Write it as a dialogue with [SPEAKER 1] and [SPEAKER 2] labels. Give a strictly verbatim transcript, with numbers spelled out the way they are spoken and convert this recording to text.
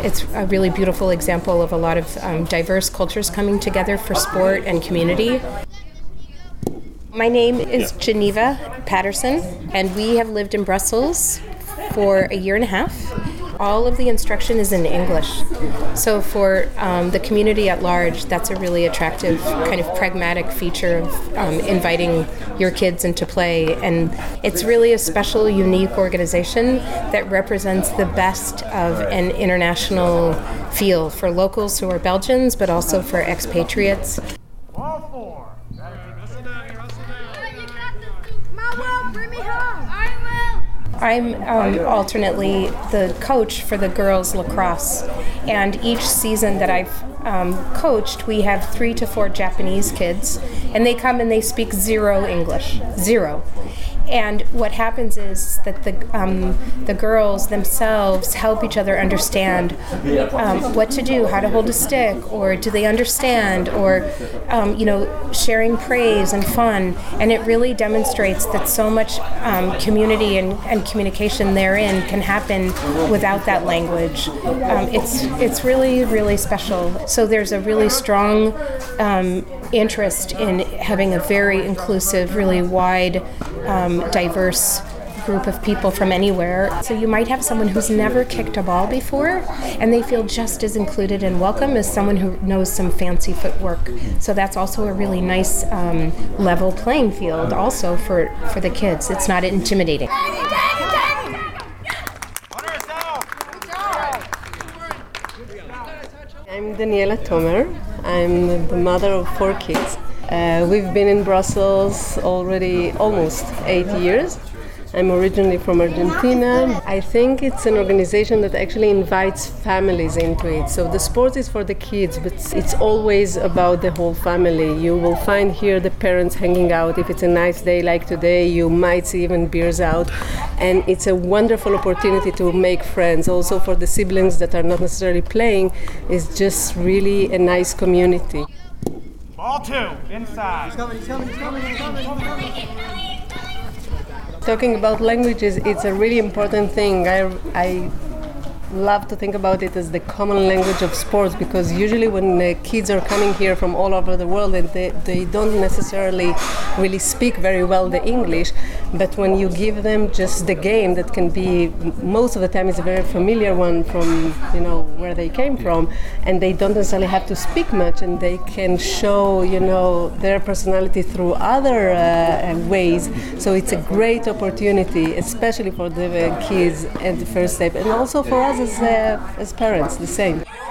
[SPEAKER 1] it's a really beautiful example of a lot of um, diverse cultures coming together for sport and community. My name is Geneva Patterson, and we have lived in Brussels for a year and a half. All of the instruction is in English. So for um, the community at large, that's a really attractive kind of pragmatic feature of um, inviting your kids into play. And it's really a special, unique organization that represents the best of an international feel for locals who are Belgians, but also for expatriates.
[SPEAKER 2] All four.
[SPEAKER 3] Bring me home.
[SPEAKER 1] I'm um, alternately the coach for the girls lacrosse, and each season that I've um, coached, we have three to four Japanese kids, and they come and they speak zero English, zero. And what happens is that the um, the girls themselves help each other understand um, what to do, how to hold a stick, or do they understand, or um, you know, sharing praise and fun. And it really demonstrates that so much um, community and, and communication therein can happen without that language. Um, it's it's really really special. So there's a really strong um, interest in having a very inclusive, really wide, um, diverse group of people from anywhere. So you might have someone who's never kicked a ball before, and they feel just as included and welcome as someone who knows some fancy footwork. So that's also a really nice um, level playing field also for, for the kids. It's not intimidating.
[SPEAKER 4] I'm Daniela Tomer. I'm the mother of four kids. Uh, we've been in Brussels already almost eight years. I'm originally from Argentina. I think it's an organization that actually invites families into it. So the sport is for the kids, but it's always about the whole family. You will find here the parents hanging out. If it's a nice day like today, you might see even beers out. And it's a wonderful opportunity to make friends. Also for the siblings that are not necessarily playing, it's just really a nice community.
[SPEAKER 2] Ball two, inside. He's coming, he's coming, he's coming, he's coming, he's coming.
[SPEAKER 4] Talking about languages, it's a really important thing. I, I love to think about it as the common language of sports, because usually when the kids are coming here from all over the world, and they, they don't necessarily really speak very well the English, but when you give them just the game that can be, most of the time it's a very familiar one from, you know, where they came from, and they don't necessarily have to speak much, and they can show, you know, their personality through other uh, ways. So it's a great opportunity, especially for the uh, kids at the first step, and also for us as, uh, as parents, the same.